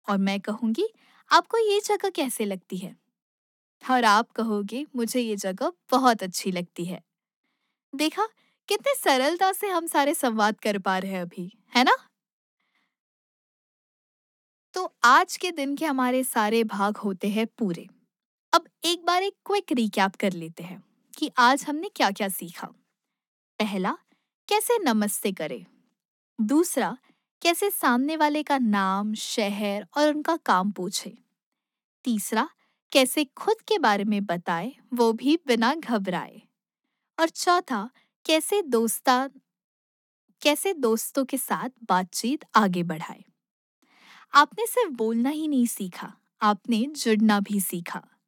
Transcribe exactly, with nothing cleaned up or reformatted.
और मैं कहूँगी आपको ये जगह कैसे लगती है? और आप कहोगे मुझे ये जगह बहुत अच्छी लगती है। देखा कितने सरलता से हम सारे संवाद कर पा रहे हैं अभी, है ना? तो आज के दिन के हमारे सारे भाग होते हैं पूरे। अब एक बार एक क्विक रिकैप कर लेते हैं कि आज हमने क्या-क्या सीखा। पहला, कैसे नमस्ते करें। दूसरा, कैसे सामने वाले का नाम, शहर और उनका काम पूछे। तीसरा, कैसे खुद के बारे में बताएं, वो भी बिना घबराए। और चौथा, कैसे दोस्ता कैसे दोस्तों के साथ बातचीत आगे बढ़ाए। आपने सिर्फ बोलना ही नहीं सीखा, आपने जुड़ना भी सीखा।